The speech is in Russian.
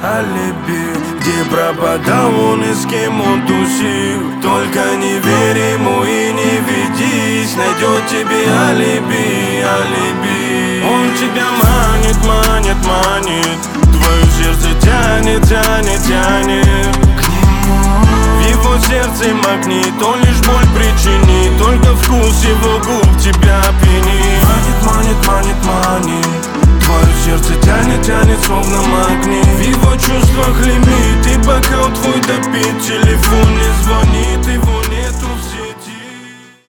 алиби. Где пропадал он и с кем он тусил? Только не верь ему и не ведись, найдет тебе алиби, алиби. Он тебя манит, манит, манит, твое сердце тянет, тянет, тянет к нему. В его сердце магнит, он лишь боль причинит, только вкус его губ тебя опьянит. Манит, манит, манит, манит, твое сердце тянет, тянет, словно магнит. В его чувствах лимит, и бокал твой допит, телефон не звонит, его нету.